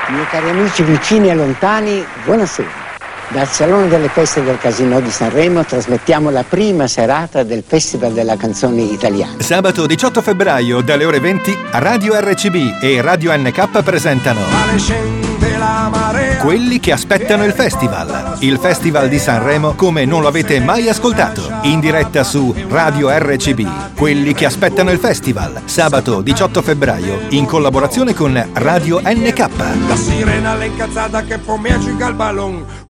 Miei cari amici vicini e lontani, buonasera. Dal Salone delle Feste del Casinò di Sanremo trasmettiamo la prima serata del Festival della Canzone Italiana. Sabato 18 febbraio dalle ore 20 Radio RCB e Radio NK presentano Quelli che aspettano il festival. Il Festival di Sanremo come non lo avete mai ascoltato. In diretta su Radio RCB. Quelli che aspettano il festival. Sabato 18 febbraio in collaborazione con Radio NK. La sirena l'incazzata che può mi il ballon.